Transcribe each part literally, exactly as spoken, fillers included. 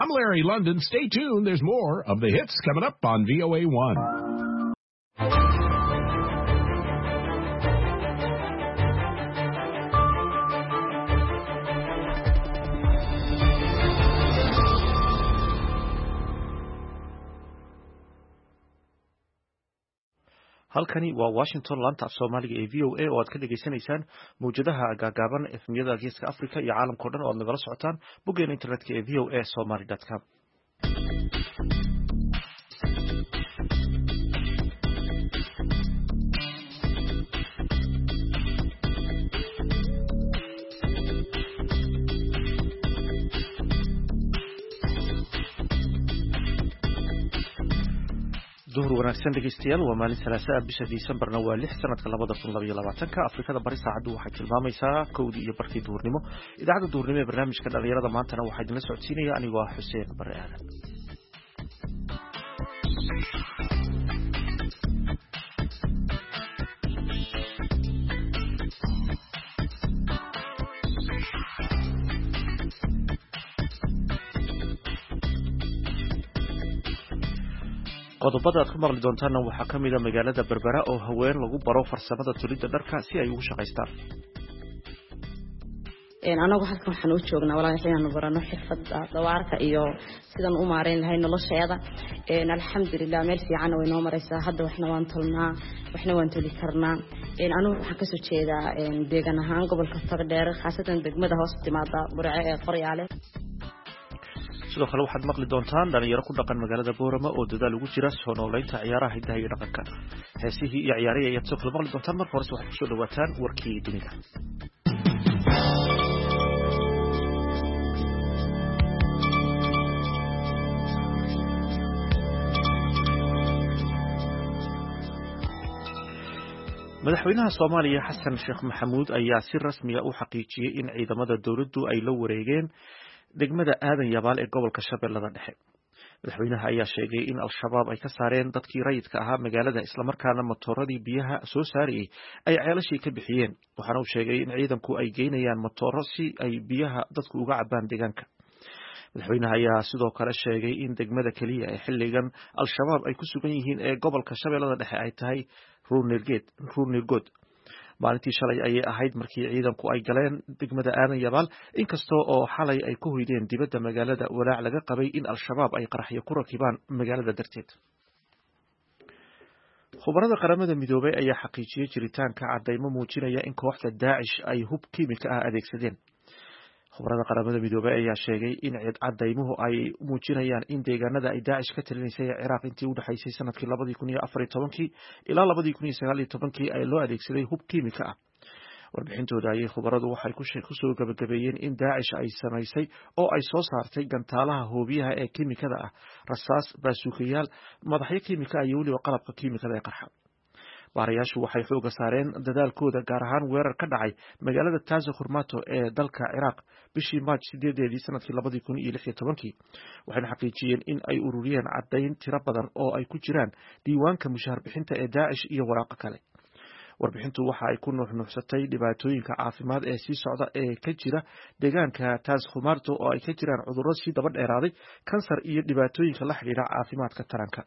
I'm Larry London. Stay tuned. There's more of the hits coming up on V O A one. halkani waa Washington laanta af Soomaaliga ee V O A oo aad ka dhageysanaysaan mowjadaha gaagaaban efmiyada geeska Afrika iyo caalamka oo dhan oo aad nagala socotaan boggeena internetka ee v o a somali dot com. duhur wanaagsan dhegeystayaal waa maalin salaasa ah bisha Disembarna waa lix sanadka labada kun iyo labaatanka Afrikada bari saacadu waxay tilmaamaysaa kowdii iyo barkii duhurnimo idaacada duhurnimo ee barnaamijka dhalinyarada maantana waxaa idinla socodsiinaya anigoo ah Xuseen Bare Aadan. qodobada aad ku maqli doontaan waxaa ka mid ah magaalada Berbera oo haween lagu baro farsamada tulidda dharka si ay ugu shaqaystaan. een anagu halkan waxaan u joognaa walaalahay inaan barano xirfadda dawaarka iyo sidan u maareyn lahayn nolosheeda. een alxamdulillah meel fiican way noo maraysaa hadda waxna waan tolnaa waxna waan toli karnaa. een anigu waxaan ka soo jeedaa een deegaan ahaan gobolka Togdheer khaasatan degmada hoos timaada Burco ee Qoryaale. sidoo kale waxaad maqli doontaan dhalinyaro ku dhaqan magaalada Boorama oo dadaal ugu jira soo noolaynta ciyaaraha hidaha iyo dhaqanka. heesihii iyo ciyaarihii ayaad soo kala maqli doontaan marka hore waxaad ku soo dhawaataan warkii dunida. madaxweynaha Soomaaliya Xasan Sheekh Maxamuud ayaa si rasmi ah u xaqiijiyay in ciidamada dawladdu ay la wareegeen degmada Aadan Yabaal ee gobolka Shabeellada Dhexe. madaxweynaha ayaa sheegay in al-shabaab ay ka saareen dadkii rayidka ahaa magaalada isla markaana matooradii biyaha soo saarayay ay ceelashii ka bixiyeen. waxaana uu sheegay in ciidanku ay geynayaan matooro si ay biyaha dadku uga cabaan deegaanka. madaxweynaha ayaa sidoo kale sheegay in degmada kaliya ee xilligan al-shabaab ay ku sugan yihiin ee gobolka Shabeellada Dhexe ay tahay Ruunirgood. maalintii shalay ayay ahayd markii ciidanku ay galeen degmada Aadan Yabaal inkastoo oo xalay ay ku hoydeen dibadda magaalada walaac laga qabay in al-shabaab ay qaraxyo ku rakibaan magaalada darteed. khubarada qaramada midoobay ayaa xaqiijiyay jiritaanka cadeymo muujinaya in kooxda Daacish ay hub kiimika ah adeegsadeen. khubarada qaramada midoobay ayaa sheegay in cadeymuhu ay muujinayaan in deegaanada ay Daacish ka talinaysay Ciraaq intii u dhaxaysay sanadkii labada kun iyo afar iyo toban ilaa labada kun iyo sagaal iyo toban ay loo adeegsaday hub kiimika ah. warbixintooda ayay khubaradu waxay ku soo gabagabeeyeen in Daacish ay samaysay oo ay soo saartay gantaalaha hoobiyaha ee kiimikada ah, rasaas, baasuukayaal, madaxyo kiimika iyo weliba qalabka kiimikada ee qarxa. baarayaashu waxay xooga saareen dadaalkooda gaar ahaan weerar ka dhacay magaalada Tazo Khurmato ee dalka Ciraaq bishii Maaj sideedeedii sanadkii labada kun iyo lix iyo toban waxayna xaqiijiyeen in ay ururiyeen cadeyn tiro badan oo ay ku jiraan diiwaanka mushaar bixinta ee Daacish iyo waraaqo kale. warbixintu waxa ay ku nuuxnuuxsatay dhibaatooyinka caafimaad ee sii socda ee ka jira deegaanka Tazo Khurmato oo ay ka jiraan cudurro si daba dheeraaday, kansar iyo dhibaatooyinka la xiriira caafimaadka taranka.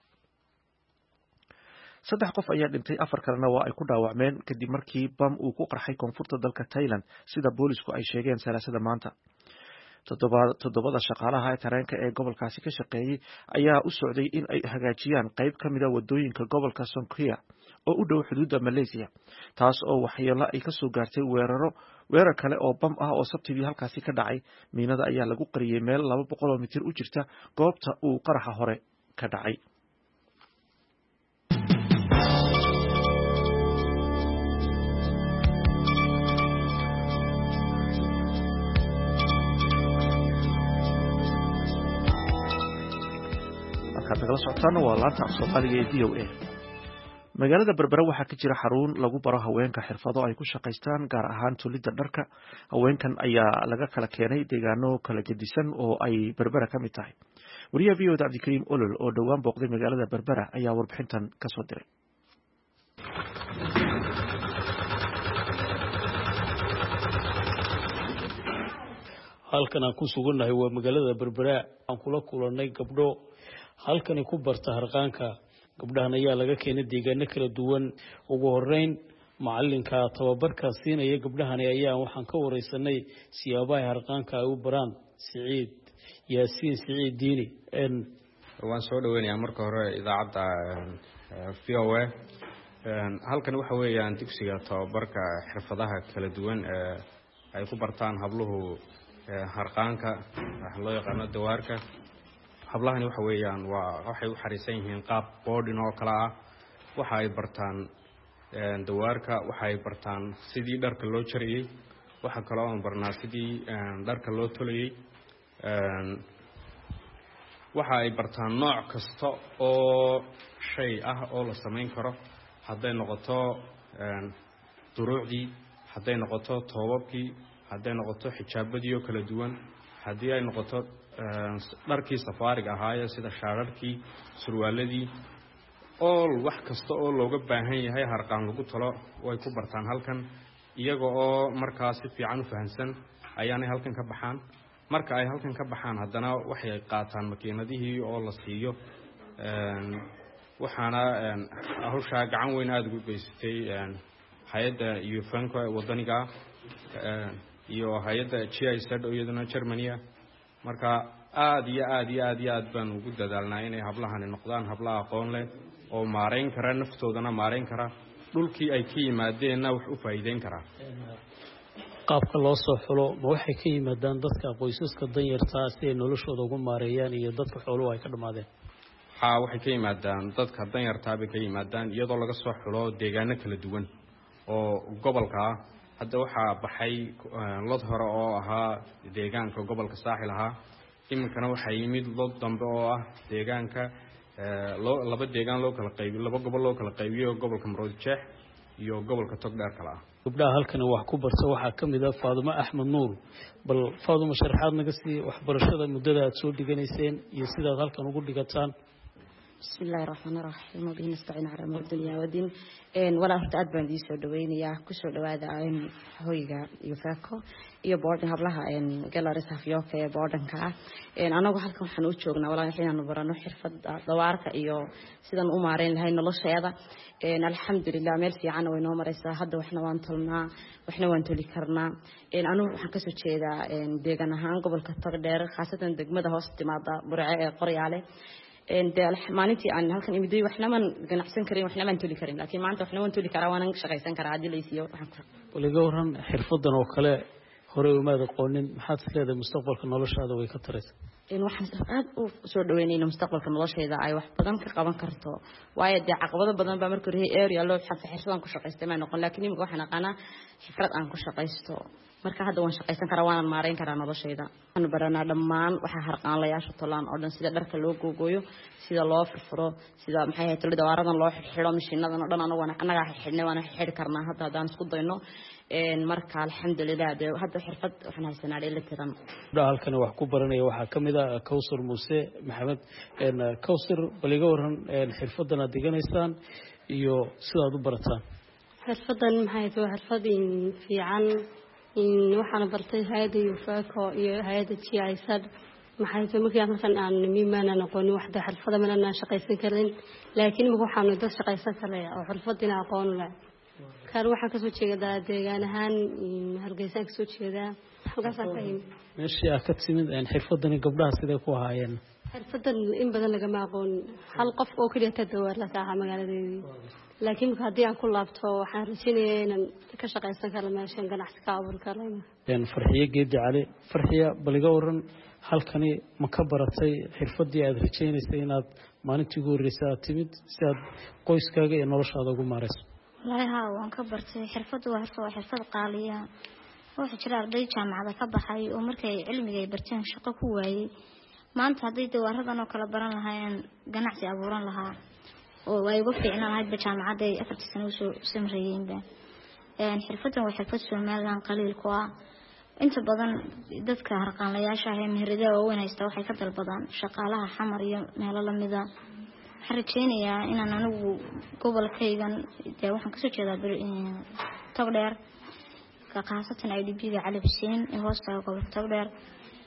saddex qof ayaa dhintay, afar kalena waa ay ku dhaawacmeen kadib markii bam uu ku qarxay koonfurta dalka Thailand sida boolisku ay sheegeen salaasada maanta. toddobada shaqaalaha ee tareenka ee gobolkaasi ka shaqeeyay ayaa u socday in ay hagaajiyaan qayb ka mid ah wadooyinka gobolka Songkhla oo u dhow xuduudda Malaysia, taas oo waxyeello ay ka soo gaartay weeraro weerar kale oo bam ah oo Sabtidii halkaasi ka dhacay. miinada ayaa lagu qariyay meel laba boqol oo mitir u jirta goobta uu qaraxa hore ka dhacay. nagala socotaan waa laanta af Soomaaliga ee V O A. magaalada Berbera waxaa ka jira xarun lagu baro haweenka xirfado ay ku shaqaystaan gaar ahaan tulidda dharka. haweenkan ayaa laga kala keenay deegaano kala gedisan oo ay Berbera ka mid tahay. wariyaha V O A Cabdikariim Olol oo dhowaan booqday magaalada Berbera ayaa warbixintan ka soo diray. halkan aan ku sugannahay waa magaalada Berbera aan kula kulanay gabdho halkan ku barta harqaanka gabdhahan ayaa laga keenay deegaano kala duwan ugu horeyn macalinka tababarka siinaya gabdhahan ayaa waxaan ka wareysanay siyaabaha harqaanka ay u baraan Saciid Yaasiin Saciid Diini en waan soo dhaweynayaa marka hore idaacada V O A halkan waxa weeyaan dugsiga tababarka xirfadaha kala duwan ee ay ku bartaan habluhu harqaanka waxa loo yaqaan dawaarka hablahani waxa weeyaan waa waxay u xariisan yihiin qaab boarding oo kala ah waxa ay bartaan dawaarka waxa ay bartaan sidii dharka loo jariyay waxa kale oo barnaa sidii dharka loo tolayay waxa ay bartaan nooc kasta oo shay ah oo la sameyn karo haday noqoto duruucdii haday noqoto toobabkii haday noqoto xijaabadii kala duwan hadii ay noqoto dharkii safaariga ahaa sida shaararkii surwaaladii all wax kasta oo looga baahan yahay harqaan lagu talo way ku bartaan halkan iyaga oo markaas si fiican u fahansan ayaanay halkan ka baxaan marka ay halkan ka baxaan hadana waxay qaataan makiinadihii oo la siiyo waxaana hawsha gacan weyn aad ugu geysatay hay'adda U N wadaniga iyo hay'adda G I Z oo iyaduna Germany marka aad iyo aad iyo aad iyo aad baan ugu dadaalnaa inay hablahan noqdaan habla aqoon leh oo maareyn kara naftoodana maareyn kara dhulkii ay ka yimaadeen wax u faa'iideyn kara qaabka loo soo xulo ma waxay ka yimaadaan dadka qoysaska danyarta ah si ay noloshooda ugu maareeyaan iyo dadka xooluhu ay ka dhamaadeen ha waxay ka yimaadaan dadka danyarta ah bay ka yimaadaan iyadoo laga soo xulo deegaano kala duwan oo gobolka hadda waxa baxay lod hore oo ahaa deegaanka gobolka Saaxil ahaa iminkana waxa yimid lod dambe oo ah deegaanka laba deegaan loo kala qaybiyo laba gobol loo kala qaybiyo gobolka Maroodijeex iyo gobolka Togdheer kala ah gabdhaha halkan wax ku barta waxa kamid ah Faaduma Axmed Nuur bal Faaduma sharaxaad naga sii waxbarashada muddada aad soo dhiganeyseen iyo sida halkan ugu dhigataan bismillaahir rahmaanir rahiim bihi nastaciin ala umur dunya wa diin een wala horta aad baan diisoo dhaweynayaa ku soo dhawaada aan hoyga iyo faako iyo boarding hablaha een gallery safiyooka ee boardingka een anagu halkan waxaan u joognaa walaal waxaan barano xirfadda dawaarka iyo sidan u maareyn lahayn nolosheeda een alxamdulillah meel fiican oo inoo maraysa hadda waxna waan talnaa waxna waan toli karnaa een anu waxaan ka soo jeedaa een deegaan ahaan gobolka Togdheer khaasatan degmada hoos timaada Burco ee Qoryaale een maalintii aan halkan imiday waxna man ganacsan karin waxna man toli karin laakiin maanta waxna waan toli karaa waan shaqaysan karaa hadii la isiyo waxaan ku waliga waran xirfadan oo kale hore uma aqoonin maxaad isleedahay mustaqbalka noloshaada way ka taraysaa in waxaan aad u soo dhaweynayna mustaqbalka nolosheeda ay wax badan ka qaban karto waayo dee caqabado badan baa markii hore area loo xirfadan ku shaqaystay ma noqon laakiin imika waxaan aqaanaa xirfad aan ku shaqaysto marka hadda waan shaqaysan karaa waan maareyn karaa nolosheeda waxaan baranaa dhammaan waxa harqaanlayaasha tolaan oo dhan sida dharka loo googooyo sida loo furfuro sida maxay ahayd tolida waaradan loo xidho mishiinadan oo dhan anagu anaga xidhnay waan xidhi karnaa hadda hadaan isku dayno een marka alxamdulillah hadda xirfad waxaan haysanaa dheelitiran halkan wax ku baranaya waxa kamid ah Kawsar Muuse Maxamed een Kawsar baliga waran een xirfadan aad diganaysaan iyo sida aad u barataan xirfadan maxay tahay xirfad fiican in waxaan bartay hay'adda Yufaako iyo hay'adda G I Z maxay tahay markii aan aan miimaan aqoon waxda xirfada ma aan shaqaysan karin laakiin ma waxaan dad shaqaysan karay oo xirfadina aqoon leh kar waxaan ka soo jeedaa deegaan ahaan Hargeysa ka soo jeedaa halkaas aan ka yimid meeshii aad ka timid in xirfadani gabdhaha sidee ku ahaayeen xirfadan in badan laga ma aqoon hal qof oo kaliya ta dawaar la saaxa magaaladeedii laakiin haddii aan ku laabto waxaan rajaynayaa inaan ka shaqaysan karo meeshan ganacsi ka abuur karo een Farxiye Geedi Cali Farxiye baliga waran halkani ma ka baratay xirfadii aad rajaynaysay inaad maalintii ugu horeysay aad timid si aad qoyskaaga iyo noloshaada ugu maareyso walaha waan ka bartay xirfadu waa xirfad qaaliya waxa jira arday jaamacada ka baxay oo markay cilmiga ay barteen shaqo ku waayay maanta haddii dawaaradan oo kala baran lahaayeen ganacsi abuuran lahaa oo way ugu fiicnaan lahayd jaamacada ay afartii sano soo samreeyeen een xirfadan waa xirfad Soomaaliland qaliil ku ah inta badan dadka harqaanlayaasha ah ee meherada oo weynaysta waxay ka dalbadaan shaqaalaha xamar iyo meelo lamida xarajeenaya inaan anigu gobolkaygan ee waxaan ka soo jeedaa Togdheer ka qaasatan I D P-ga Cali Xuseen ee hoosta gobolka Togdheer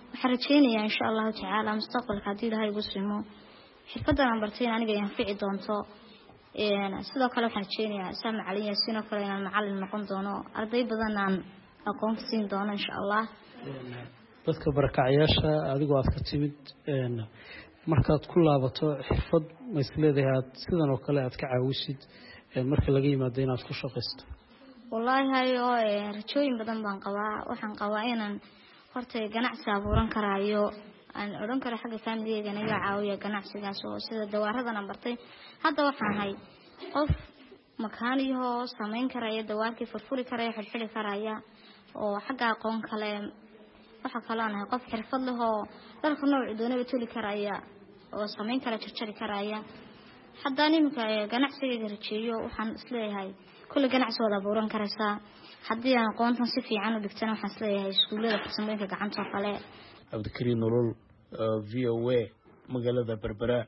waxaan rajeynayaa insha allahu tacaala mustaqbalka haddii ilaahay igu simo xirfadan aan bartay aniga ay anfici doonto sidoo kale waxaan rajeynayaa saa macalin yaasiin oo kale inaan macalin noqon doono arday badan aan aqoon siin doono insha allah dadka barakacayaasha adigoo aad ka timid markaad ku laabato xirfad ma isleedahay aad sidan oo kale aad ka caawisid marka laga yimaado inaad ku shaqaysto wallaahi hayo rajooyin badan baan qabaa waxaan qabaa inaan horta ganacsi abuuran karaayo aan oran karo xagga family-ga naga caawiya ganacsigaas oo sida dawaaradan aan bartay hadda waxaan hay qof makaaniyo sameyn karaya dawaarkii furfuri karaya xirxiri karaya oo xagga aqoon kale waxa kale aan qof xirfad leh oo dalka nooc doonaba tuli karaya oo sameyn kara jarjari karaya hadda nimka ganacsiga rajeeyo waxaan isleeyahay kulli ganacsi wada abuuran karaysaa haddii aan aqoontan si fiican u dhigtana waxaan isleeyahay iskuulada farsamooyinka gacanta oo kale Cabdikariin Nolol V O A magaalada Berbera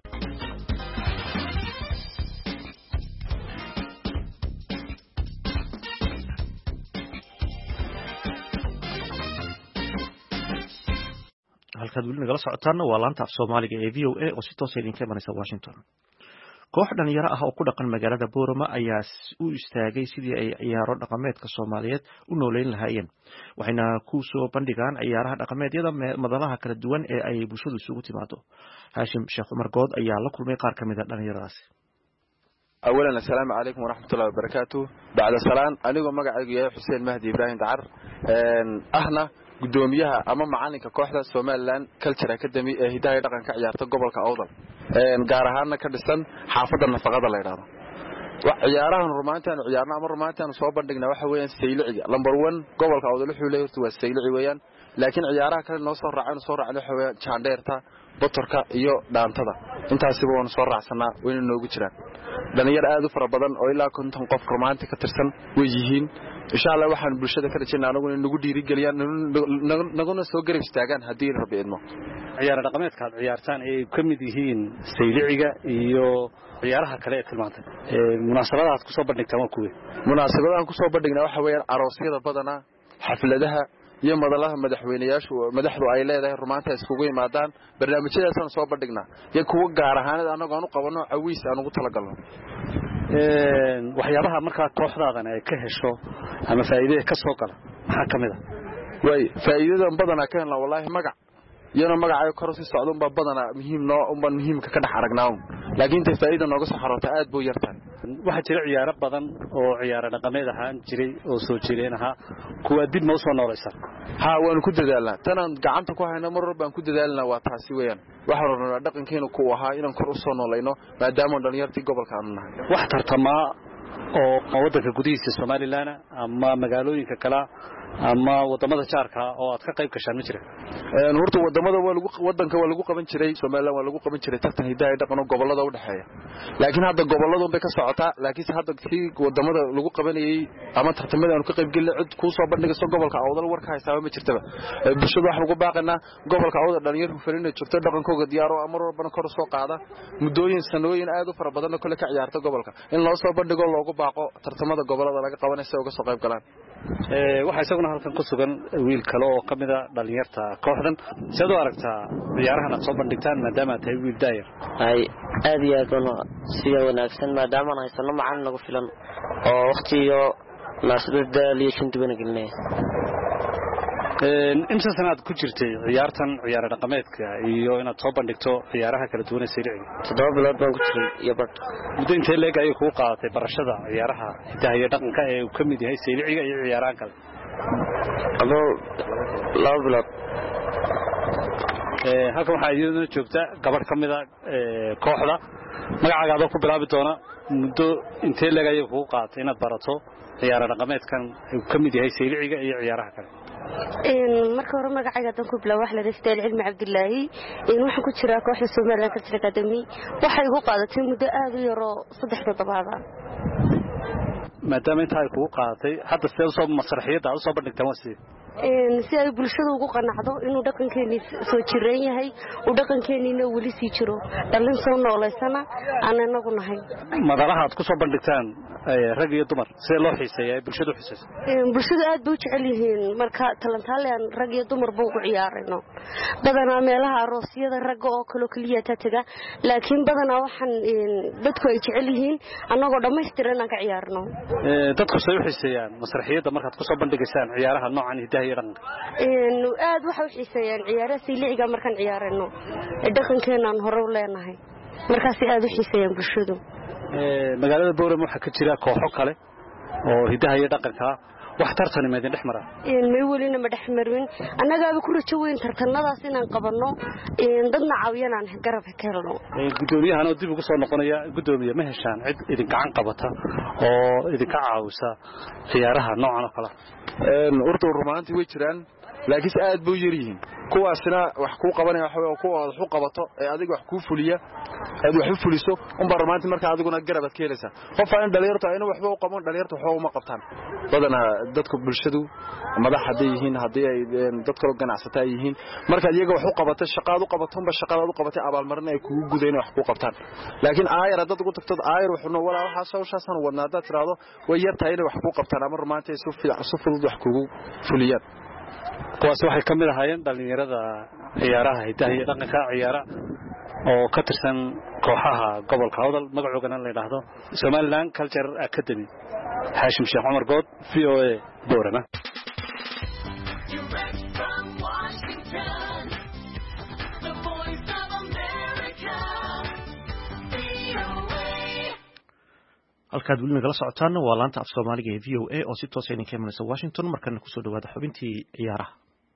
halkaad weli nagala socotaana waa laanta af Soomaaliga ee V O A oo si toos ah idinka imanaysa Washington. Koox dhalinyaro ah oo ku dhaqan magaalada Boorama ayaa u istaagay sidii ay ciyaaro dhaqameedka Soomaaliyeed u nooleyn lahaayeen waxayna ku soo bandhigaan ciyaaraha dhaqameedyada madalaha kala duwan ee ay bulshadu isugu timaado. Haashim Sheekh Umar Good ayaa la kulmay qaar kamid ah dhalinyaradaasi. أولا السلام عليكم ورحمة الله وبركاته. بعد السلام أنا مقعد يا حسين مهدي إبراهيم دعر أهنا قدوميها أما معانك كوحدة سومالان كلتر أكاديمي هداية رقم كعيارة قبل كأوضل قارهانا كردستان حافظ النفقة الإرادة وعيارها رومانتان عيارنا أمر رومانتان صوبا دقنا وحوين سيلعي لمبر ون قبل كأوضل حوليه توا سيلعي ويان لكن عيارها كان نصر عن صور على حوين شانديرتا بطركا iyo dhaantada intaasiba waan soo raacsanaa weyn noogu jiraan dhalinyar aad u fara badan oo ilaa konton qof romantic ka tirsan way yihiin insha Allah waxaan bulshada ka rajaynaa anagu in nagu dhiiri galiyaan naguna soo garab istaagaan hadii rabbi idmo ciyaar dhaqameedka aad ciyaartaan ay ka mid yihiin sayliciga iyo ciyaaraha kale ee tilmaantay ee munaasabadaha ku soo bandhigtaan waa kuwe munaasabadaha ku soo bandhignaa waxa weeyaan aroosyada badana xafladaha iyo madalaha madaxweynayaashu madaxdu ay leedahay rumaanta iskugu yimaadaan barnaamijyadaasaan soo bandhignaa iyo kuwa gaar ahaan anagu aan u qabano cawiis aan ugu tala galno ee waxyaabaha marka kooxdaadan ay ka hesho ama faa'iido ka soo gala maxaa kamid ah way faa'iidadan badana ka helna wallahi magac iyana magacay kor si socdo ba badana muhiim noo umba muhiimka ka dhax aragnaa laakiin ta faa'iido nooga soo xarota aad buu yartaan waxa jira ciyaaro badan oo ciyaaro dhaqameed ahaan jiray oo soo jireen aha kuwa dib ma soo noolaysan ha waan ku dadaalnaa tanaan gacanta ku hayno mar walba aan ku dadaalnaa waa taasi weeyaan waxa rabnaa dhaqankeenu ku ahaa inaan kor u soo noolayno maadaama dhalinyartii gobolka aan nahay wax tartama oo wadanka gudihiisa Soomaaliland ama magaalooyinka kala ama wadamada jaarka oo aad ka qayb gashaan ma jira een horta wadamada waa lagu wadanka waa lagu qaban jiray Soomaaliland waa lagu qaban jiray tartan hidaaya dhaqan gobolada u dhaxeeya laakiin hadda goboladu bay ka socotaa laakiin hadda si wadamada lagu qabanayay ama tartamada aan ka qayb galay cid ku soo bandhigayso gobolka awdal warka haysta ma jirtaba bulshada wax lagu baaqana gobolka awdal dhalinyar ku fariinay jirto dhaqankooda diyaaro amar walbana kor soo qaada mudooyin sanooyin aad u fara badan oo kale ka ciyaarta gobolka in loo soo bandhigo loogu baaqo tartamada gobolada laga qabanayso uga soo qayb galaan ee waxa isaguna halkan ku sugan wiil kale oo kamid ah dhalinyarta kooxdan sidoo aragtaa ciyaarahan aad soo bandhigtaan maadaama ay wiil daayir ay aad iyo aad si wanaagsan maadaama aan haysano macallin nagu filan oo waqtiyo naasbada liishan dibana galnay ee inta sanaad ku jirtay ciyaartan ciyaar dhaqameedka iyo inaad soo bandhigto ciyaaraha kala duwan ee sirciga toddoba bilood baan ku jiray iyo bad muddo intee leeg ay ku qaadatay barashada ciyaaraha hidaha iyo dhaqanka ee uu kamid yahay sirciga iyo ciyaaraha kale ado laba bilood ee halkan waxa iyaduna joogta gabadh kamid ah ee kooxda magacaaga aad ku bilaabi doona muddo intee leeg ay ku qaadatay inaad barato ciyaar dhaqameedkan uu kamid yahay sirciga iyo ciyaaraha kale in marka hore magacayga tan ku bilaw wax la ristaan cilmi Cabdullaahi in waxaan ku jiraa kooxda Soomaaliland Cultural Academy waxay ugu qaadatay muddo aad u yar oo saddex toddobaad ah maadaama inta ay ku qaadatay hadda sidoo soo masraxiyada aad soo bandhigtaan wasi si ay bulshada ugu qanacdo inuu dhaqankeennii soo jireen yahay uu dhaqankeenniina weli sii jiro dhalin soo nooleysana aan inagu nahay madalaha aad ku soo bandhigtaan rag iyo dumar sidee loo xiiseeyaa bulshadu xiiseyso bulshadu aad bay u jecel yihiin marka talantaalean rag iyo dumar buu ugu ciyaarayno badanaa meelaha aroosyada ragga oo kaloo keliya ta taga laakiin badanaa waxaan dadku ay jecel yihiin annagoo dhammaystiran inaan ka ciyaarno dadku say u xiiseeyaan masraxiyadda markaad ku soo bandhigaysaan ciyaaraha noocan hidaha iyo dhaqanka aad waxay u xiiseeyaan ciyaaraha sayliciga markaan ciyaarayno dhaqankeenaan hore u leenahay markaas aad u xiiseeyaan bulshadu magaalada Boorama waxaa ka jira kooxo kale oo hidaha iyo dhaqanka wax tartan ma idin dhexmara may welina ma dhexmarin annagaaba ku rajo weyn tartanadaas inaan qabanno dadna caawiyaan garab ka helno gudoomiyahan oo dib ugu soo noqonaya gudoomiye ma heshaan cid idin gacan qabata oo idin ka caawisa ciyaaraha noocan oo kale een urdu rumaantii way jiraan laakiin aad buu yariin kuwaasina wax ku qabanaya waxa weeye kuwa wax u qabato ee adiga wax ku fuliya aad wax u fuliso un barmaanti marka adiguna garabad ka helaysa qof aan dhalinyarto ayna waxba u qaban dhalinyarto waxa uma qabtaan badana dadka bulshadu madax haday yihiin hadii ay dadka loo ganacsataa yihiin marka iyaga wax u qabato shaqaad u qabato ba shaqaad u qabatay abaal marin ay kugu gudeen wax ku qabtaan laakiin aayar dad ugu tagtad aayar wuxuu wala waxa soo shaasan wadnaada tiraado way yartahay inay wax ku qabtaan ama rumaantii soo fiican soo fudud wax kugu fuliyaan kuwaas waxay ka mid ahaayeen dhalinyarada ciyaaraha hidaha iyo dhaqanka ciyaara oo ka tirsan kooxaha gobolka Awdal magacoodana la yiraahdo Somaliland Culture Academy Hashim Sheekh Umar Good V O A Boorama halkaad weli nagala socotaan waa laanta af Soomaaliga ee V O A oo si toos ah idinka imanaysa Washington markana ku soo dhawaada xubintii ciyaaraha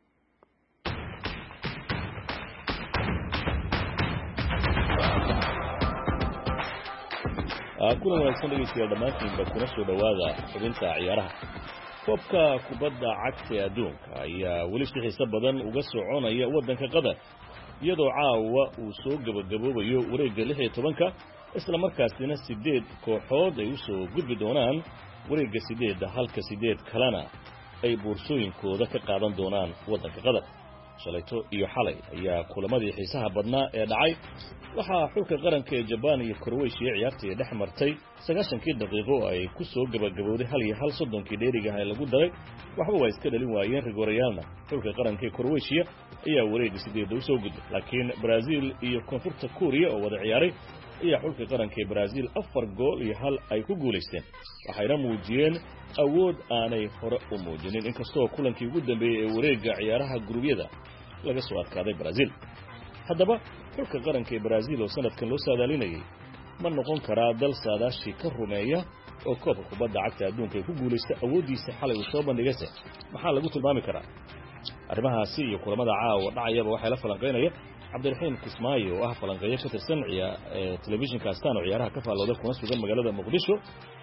kuna wanaagsan dhegeystayaal dhammaantiinba kuna soo dhawaada xubinta ciyaaraha koobka kubadda cagta adduunka ayaa weli si xiiso badan uga soconaya waddanka qatar iyadoo caawa uu soo gabagaboobayo wareegga lix iyo tobanka isla markaasina sideed kooxood ay u soo gudbi doonaan wareegga sideedda halka sideed kalena ay boorsooyinkooda ka qaadan doonaan waddanka qatar shalayto iyo xalay ayaa kulamadii xiisaha badnaa ee dhacay waxaa xulka qaranka ee Japan iyo Croatia ciyaartii dhex martay sagaashankii daqiiqo ay ku soo gabagabowday hal iyo hal soddonkii dheeriga ay lagu daray waxba way iska dhalin waayeen rigorayaalna xulka qaranka ee Croatia ayaa wareegga sideedda u soo gudbay laakiin Brazil iyo Koonfurta Korea oo wada ciyaaray ayaa xulka qaranka ee Brazil afar gool iyo hal ay ku guuleysteen waxayna muujiyeen awood aanay hore u muujinin inkastoo kulankii ugu dambeeyay ee wareegga ciyaaraha gurubyada laga soo adkaaday Brazil haddaba xulka qaranka ee Brazil oo sanadkan loo saadaalinayay ma noqon karaa dal saadaashi ka rumeeya oo koobka kubadda cagta adduunka ay ku guuleystay awoodiisa xalay uu soo bandhigaysa maxaa lagu tilmaami karaa arrimahaasi iyo kulamada caawa dhacayaba waxay la falanqeynaya Cabdiraxiin Kismaayo oo ah falanqeeyo ka tirsan ciyaar telefishinka Astaan oo ciyaaraha ka faalooda kuna sugan magaalada Muqdisho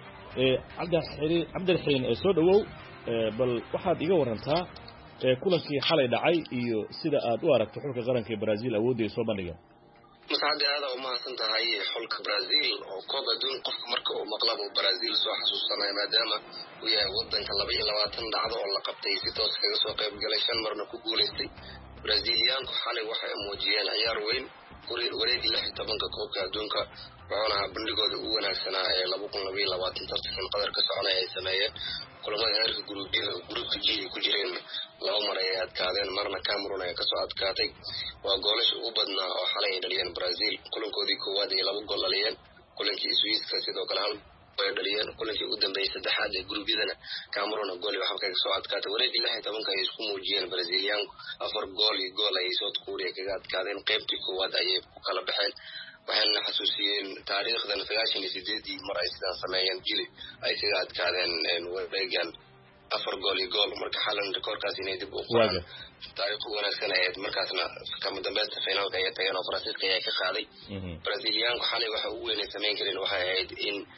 ee Cabdiraxiin Cabdiraxiin ee soo dhawow bal waxaad iga warantaa kulankii xalay dhacay iyo sida aad u aragto xulka qaranka ee Brazil awoodii soo bandhigay مساعد هذا وما سنت هاي حلك برازيل وكوب دون قف مركو مقلب برازيل سو حسوسنا ما دام ويا ودن كلا بيجي لواتن دعوة ولا قبتي ستوس كذا سو قيب جلشان مرنا كوجولستي برازيليان كحالي واحد موجيان عيار وين كوري وريد اللي حتى بنك كوب دون ك وأنا بندقوا ذوقنا سنة لبوكم نبي لواتن ترتكن قدر كسرنا هاي سنة كل ما يعرف جروب جروب كجي كجرين لو مرة كادين مرنا كاميرون كسوات كاتي وقولش وبدنا حاليا دليل برازيل كلهم كودي كوادي لو قول ليان كلهم كي سويس كسيدو كلام دليل كلهم كي قدام بيس الدحاد جروب جدنا كاميرون قولي وحبك كسوات كاتي ولكن الله تبون كي يسكون موجين برازيليان أفر قولي قول يسوت كوريا كجات كادين قيمتي كواد أيب كلا بحال وحنا حسوسيين تاريخ ذا نفقاشين يسيدي مرة يسدان سمايان جيلي أي كجات كادين ورجال أفر قولي قول مرك حالا ريكورد كاسين يدب وقران تاريخ وناسكنا يد مركزنا كم دمبست فينا وكاية تيانا فرنسيسكا يا كخالي برازيليان حالي وحوين سمين كلين وحايد إن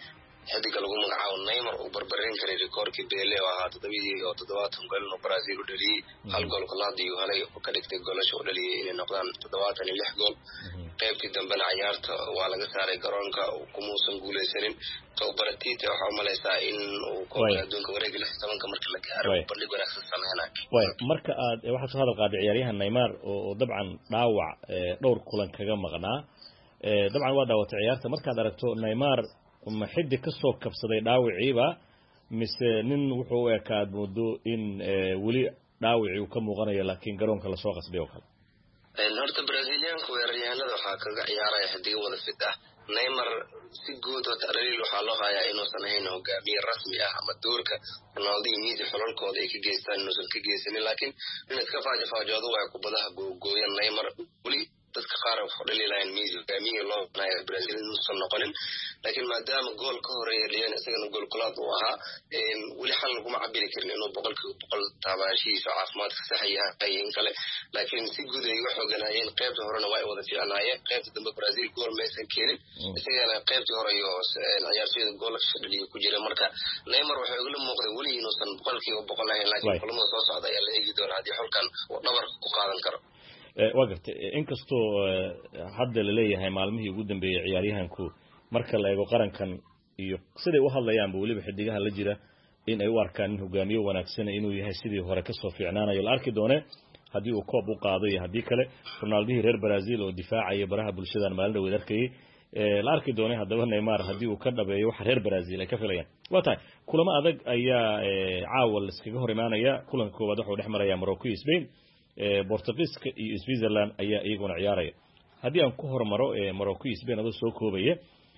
xidiga lagu magacaabo Neymar uu barbarin karay rekoorkii Pele oo ahaa toddobaatan gool oo Brazil u dhaliyay hal gool kalaadii uu helay oo ka dhigtay goolasho u dhaliyay inay noqdaan toddobaatan iyo lix gool qaybtii dambena ciyaarta waa laga saaray garoonka kumuusan guuleysanin tababaratita waxa uu maleysaa in uu koobka adduunka wareegga lix iyo tobanka marka la gaaro bandhig wanaagsan sameeyay way marka aad waxa soo hadal qaaday ciyaaryahan Neymar oo dabcan dhaawac dhowr kulan kaga maqnaa ee dabcan waa daawatay ciyaarta markaad aragto Neymar ma xiddi ka soo kabsaday dhaawiciiba mise nin wuxuu ekaad moodo in wali dhaawici uu ka muuqanayo laakiin garoonka la soo qasbay oo kale een horta Brazilianku weeraryahanada waxa kaga ciyaaraya xidiga wada fit ah Neymar si guud oo tareel waxa loo hayaa inuu sameeyay hogaamiye rasmi ah ama doorka Ronaldo iyo Messi xulkooda ay ka geystaan inuu ka geysan laakiin in iska faajo faajado way ku badaha gooyaan Neymar wali dadka qaar oo dhaliilayaan Messi hogaamiye loo nahay Brazil inuu noqonin laakiin maadaama gool ka horeeyay Lionel isagana gool kulaad uu ahaa een wali xal lagu macabiri karin inuu boqolkiiba boqol taabashiisa caafimaadka saxiixa ay in kale laakiin si guud ay wax ogaanayeen qaybta horena way wada fiicnaayeen qaybta dambe Brazil gool meesan keenin isagana qaybta hore iyo ciyaartoyda gool ka dhaliyo ku jira marka Neymar waxa uu la muuqday wali inuu san boqolkiiba boqol ahayn laakiin kulamada soo socda ayaa la eegi doonaa hadii xulkan uu dhabar ku qaadan karo waa gartay inkastoo hadda la leeyahay maalmihii ugu dambeeyay ciyaaryahanku marka la eego qarankan iyo siday u hadlayaan waliba xidigaha la jira in ay u arkaan in hogaamiye wanaagsan inuu yahay sidii hore ka soo fiicnaanayo la arki doone hadii uu koob u qaado iyo hadii kale Ronaldo reer Brazil oo difaacaya baraha bulshada maalin dhaweed arkay la arki doone hadaba Neymar hadii uu ka dhabeeyo wax reer Brazil ay ka filayaan waa tahay kulamo adag ayaa caawal iskaga hor imaanaya kulanka koowaad wuxuu dhex maraya Morocco iyo Spain Portugiiska iyo Switzerland ayaa iyaguna ciyaaraya hadii aan ku hormaro Morocco iyo Spain adoo soo koobaya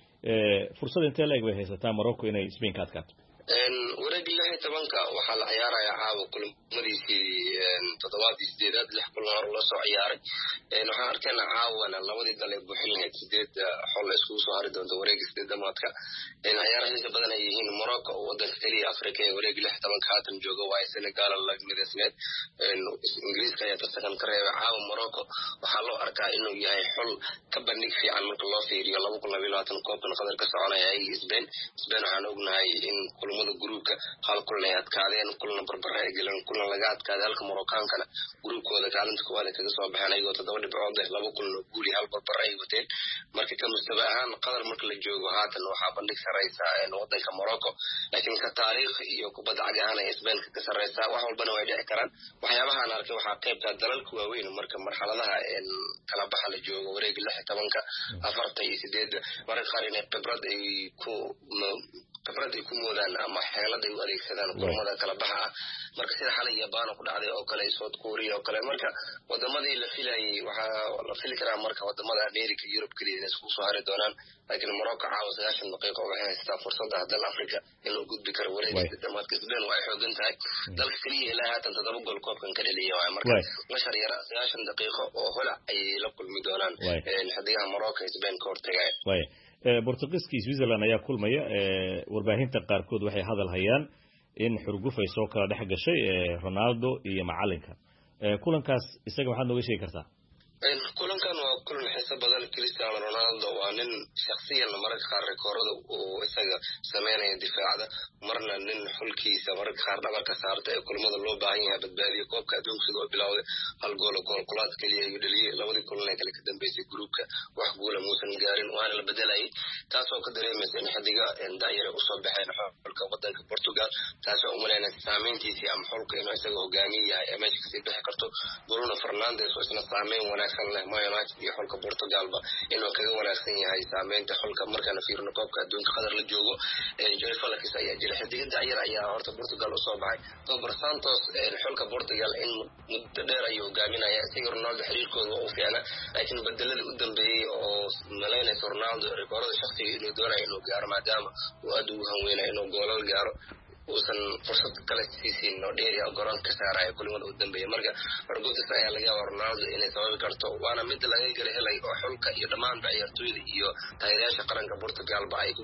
ee fursad intee leeg way haysataa Morocco inay Spain ka adkaato een wareeg lix iyo tobanka waxa la ciyaaraya caawa kulamadiisii toddobaadii sideedaad lix kulan oo la soo ciyaaray een waxa arkayna caawana labadii dal ee buuxin lahayd sideed xol isku soo hari doonto wareeg sideedamaadka een ciyaaraha badan ay yihiin Morocco oo wadanka kaliya Afrika ee wareeg lix iyo tobanka haatan jooga waa Senegal la midasneed een Ingiriiska ayaa tartan ka reebay caawa Morocco waxa loo arkaa inuu yahay xol ka bandhig fiican marka loo fiiriyo laba kun iyo labaatan koobkan qadar ka soconaya ay Spain Spain waxaan ognahay in kulamada gruupka hal kulan ay adkaadeen kulan barbara ay galeen kulan laga adkaaday halka Moroccankana gruupkooda kaalinta koowaad kaga soo baxeen ayagoo toddoba dhibcood leh laba kulan guuli hal barbara ay wateen marka ka mustaba ahaan qadar marka la joogo haatan waxa bandhig sareysa ee wadanka Morocco laakiin ka taariikh iyo kubadda cagahana ee Spain ka sareysa wax walbana way dhici karaan waxyaabaha aan arkay waxa qaybta dalalka waaweyn marka marxaladaha ee kala baxa la joogo wareeg lix iyo tobanka afarta iyo sideed marka qaar inay khibrad ay ku khibrad ay ku moodaan ama xeelad ay u adeegsadaan kulamada kala baxa marka sida xalay Japan ku dhacday oo kale South Korea oo kale marka wadamadii la filayay waxa la fili karaa marka wadamada America Europe kaliya isku soo hari doonaan laakiin Morocco caawa sagaashan daqiiqo waxay haystaa fursada dal Afrika inuu gudbi karo wareegga damaadka Spain way xoogan tahay dalka kaliya ilaa haatan toddoba gool koobkan ka dhaliyay marka la shariir sagaashan daqiiqo oo hola ay la kulmi doonaan xidigaha Morocco iyo Spain ka hortagay way Portugiiska iyo Switzerland ayaa kulmaya warbaahinta qaarkood waxay hadal hayaan in xurguf ay soo kala dhex gashay Ronaldo iyo macalinka kulankaas isaga waxaad nooga sheegi kartaa een kulankan waa kulan xiiso badan Cristiano Ronaldo waa nin shakhsiyan marka qaar rekoorada oo isaga sameynaya difaacda marna nin xulkiisa marka qaar dhabarka saarta ee kulamada loo baahan yahay badbaadiyo koobka adduunka sidoo bilowday hal gool gool kulaad kaliya ayuu dhaliyay labadii kulan ee kale ka dambeysay groupka wax gool muusan gaarin waana la bedelay taasoo ka dareemaysa in xidiga daayira u soo baxeen xulka wadanka Portugal taasoo u maleynaysa saameyntiisa ama xulka inuu isaga hogaamiye yahay ee meesha ka sii bixi karto Bruno Fernandes oo isna saameyn wanaagsan leh Man United iyo xulka Portugal ba inuu kaga wanaagsan yahay saameynta xulka marka la fiirino koobka adduunka qadar la joogo ee Joao Felix ayaa jira xidiga daayira ayaa horta Portugal u soo baxay Roberto Santos ee xulka Portugal in muddo dheer ayuu hogaaminaya isaga Ronaldo xiriirkooda waa u fiicna laakiin bedelada u dambeeyay oo maleynaysa Ronaldo rekoorada shakhsiga inuu doonayo inuu gaaro maadaama uu aad u hanweynaa inuu goolal gaaro uusan fursad kale siisin oo dheeri ah garoon ka saaraya kulamada u dambeeyay marka Portugal ayaa laga yaabaa Ronaldo inay sababi karto waana mid laga galay helay oo xulka iyo dhamaan ciyaartoyda iyo taageerayaasha qaranka Portugal ba ay ku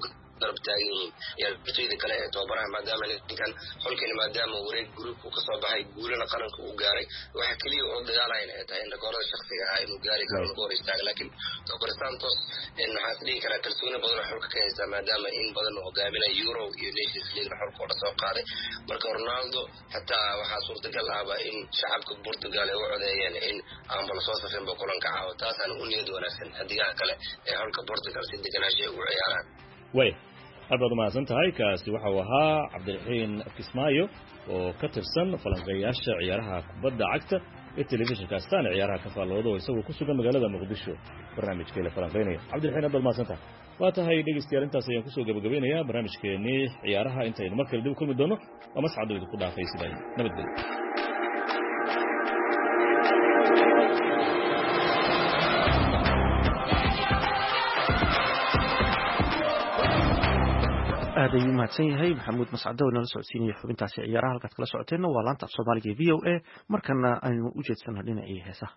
garab taagan yihiin ciyaartooyda kale ee tababaraha maadaama ninkan xulkani maadaama wareeg gruubku ka soo baxay guulana qaranka uu gaaray waxa kaliya oo dagaalayna ay tahay in goorada shakhsiga ah inuu gaari karo lagu hor istaago laakiin tababara Santos in waxaa dhihi karaa kalsooni badan xulka ka haysta maadaama in badan oo hogaaminaya Euro iyo Nations League xulka oo soo qaaday marka Ronaldo hataa waxaa suurtagal ah in shacabka Portugal ay u codeeyeen in aan bal soo safin ba kulanka caawa taasaan u niyad wanaagsan hadiyaha kale ee xulka Portugal si deganaansho ugu ciyaaraan way aad mahadsan tahay kaasi waxa uu ahaa Cabdiraxiin Kismaayo oo ka tirsan falanqeeyaasha ciyaaraha kubadda cagta ee telefishinka Astaan ciyaaraha ka faaloodo oo isagoo ku sugan magaalada Muqdisho barnaamijka la falanqeynaya Cabdiraxiin aad mahadsan tahay waa tahay dhegeystayaal intaas ayaan kusoo gabagabeynayaa barnaamijkeennii ciyaaraha intaynu mar kale dib u kulmi doono waa mascad idinku dhaafay sidaa nabadgelyo aad ayuu mahadsan yahay maxamuud mascado oo nala socodsiinaya xubintaasi ciyaaraha halkaad kala socoteenna waa laanta af soomaaliga ee v o a markana aynu u jeedsanaa dhinacii heesaha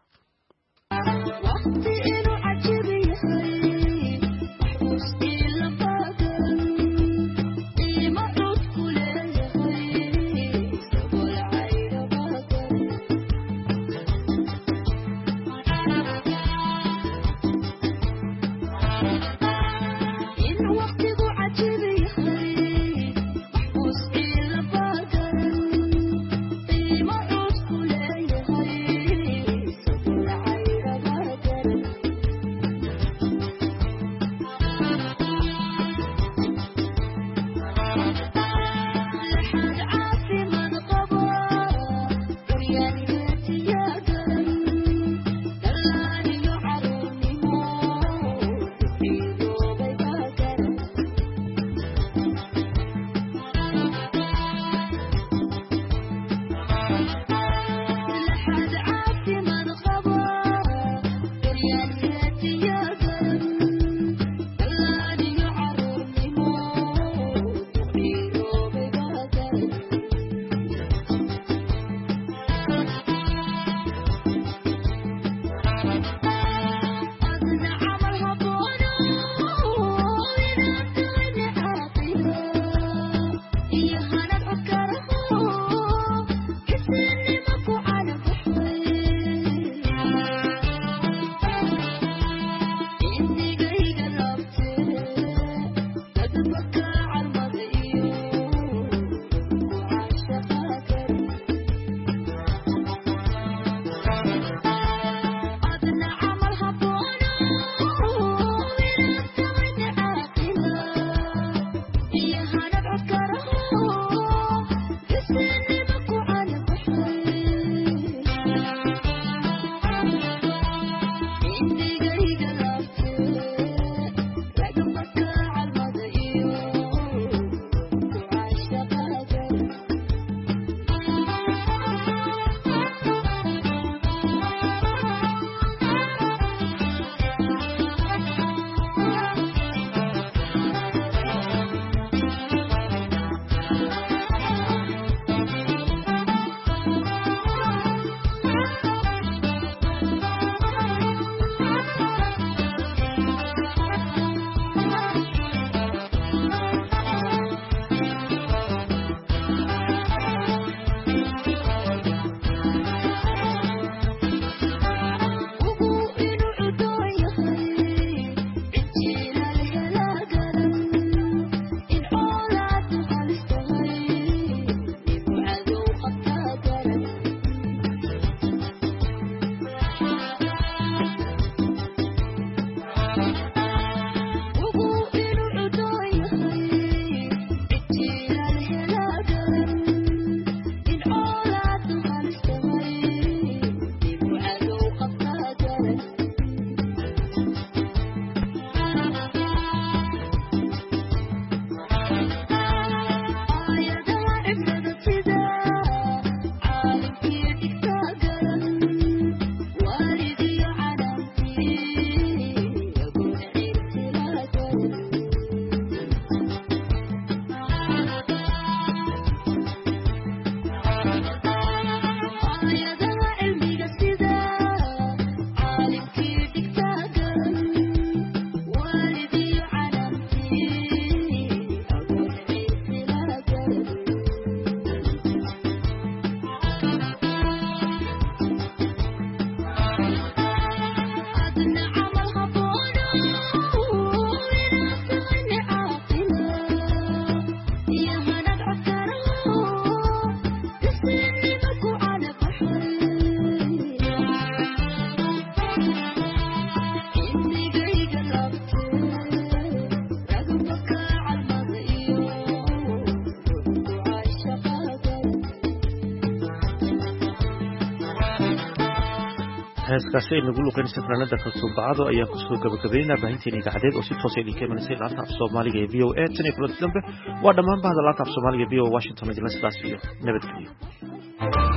heeskaasi ay nagu luqeynaysa fanaanada kalsoon bacado ayaan kusoo gabagabeynaa baahinteena idaacadeed oo si toosa idinka imanaysay laanta af soomaaliga ee v o a tan iyo kulanti dambe waa dhammaan bahda laanta af soomaaliga v o a washington idinla sidaas iyo nabadgelyo